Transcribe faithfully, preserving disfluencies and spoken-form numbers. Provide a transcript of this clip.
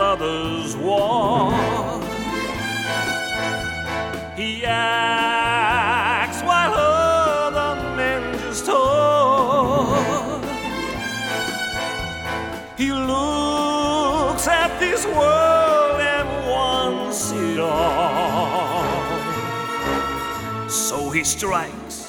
others walk. He acts while other men just talk. He looks at this world and wants it all. So he strikes